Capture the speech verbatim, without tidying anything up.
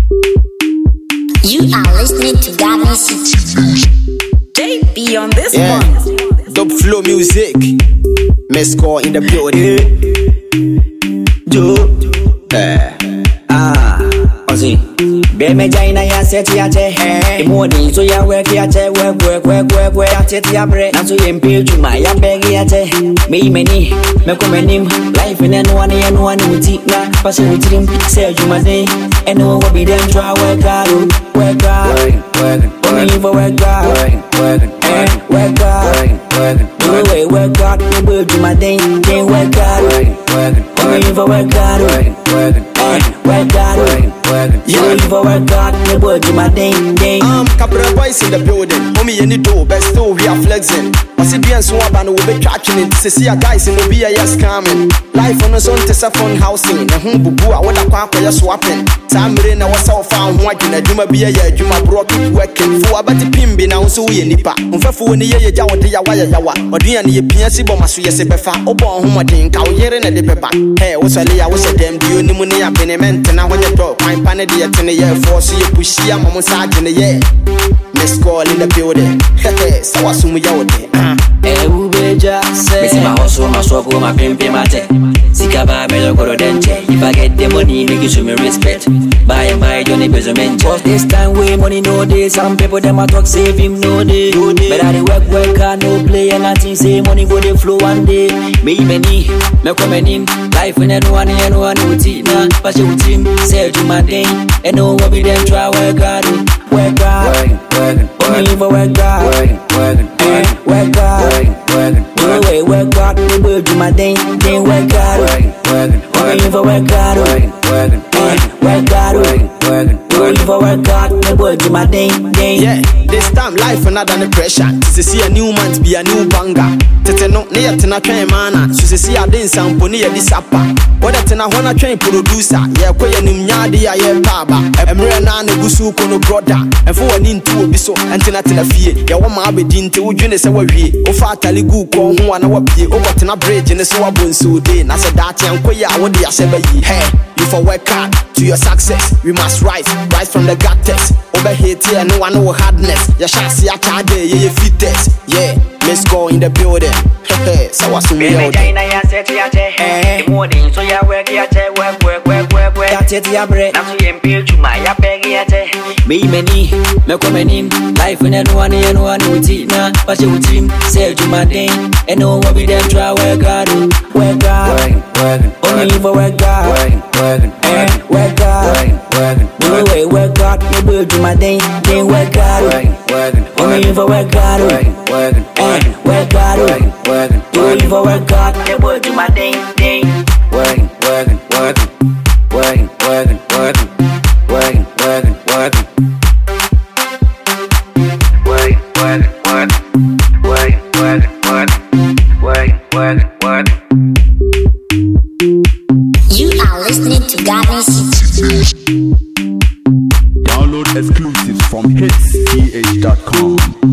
You are listening to Garden City. J B on this yeah. one. Dope flow music. Mesco in the building. Joe. Eh. Ah. Ozzy. Be me jaina ya set ya che. E morning so ya work ya che work work work work work ya che ya bre. Na so ye mpe juma ya beg ya che. Me meni me ko menim life in no one and one uti na pass with him say juma day. And no what be them try work hard work hard work work for work hard work work work hard work do away work hard me be juma day can't work hard work work for work hard work work work hard yeah, you for work hard, me boy do my thing, thing. Um, couple of boys in the building. Homie, any door, best still we are flexing. What's it being so about? We'll be tracking it. To see a guys in the B I S coming. Life on us on Tessa phone housing. The home boo, I would have quack where you're swapping. Time in our self found watching a Juma B I A, Juma broke it working. For about the pimbi now, so we nipa. Unfafu in the year, Jawa, the Yawa, Yawa, or the any P S C bomb, so yes, a befa, or born home, I think, I'll hear in the paper. Hey, what's a lay? I was a damn do you money up in a ment and I want to talk. I'm panedy at ten a year for see you push ya, Mamma Saj in the year. Miss call in the building. Hey, so I assume you out there. Eh, Ubeja, say, my house, my shop, my pimpy mate. Sikaba, me go to dente. If I get the money, make you show me respect. Buy and buy, don't need basement. Cause this time, way money no day. Some people, them a talk, save him no day. But I work, work, I no play, and nothing say money go the flow one day. Me, many, me come in. Life in anyone, anyone, with it now. But you with him, say to my day. And no one be them try work hard, work hard, only for work hard, work hard, do away work hard, we will do my thing, then work hard, only for work hard, work hard, only for work hard, we will do my thing, then. Yeah, this time life another the pressure. To see a new month be a new banger. Tete no near tena train mana. So see a dance and pony a disapa. What a tena wanna train producer. Yeah, quay nim nyadi ya ye baba. Emre na ne gusu kono brother. And for an into a biso and tena tena fee. Ya wama be dinte ujune se wawie. O fatally gu ko hu ana wapie. O tena bridge in the so abonso day. Na se dati and quay ya wodi ya sebe yi. Hey, you for work hard to your success. We must rise, rise from the gutters. Over here, no one know hardness. Ya shasi ya chade, ye ye fittest. Yeah, let's go in the building. Hey, so what's the matter? China ya set ya che. Eh, morning so ya work ya che, work work work work work. Ya che ya bre. Na so ye mpil chuma ya beg ya che. Me many, me come in. Life in anyone, anyone with it na. But you with him, say chuma day. And no one be them try work hard, work hard, only for work hard, work hard, do away work hard, you will do my thing, then work hard, only for work hard, work hard, do for work hard, you will do my thing, thing. Working, working, working, working, working, working, working, working, working, working, working, working, working, working, working, working. You are listening to Garden City. Download exclusives from hits t h dot com.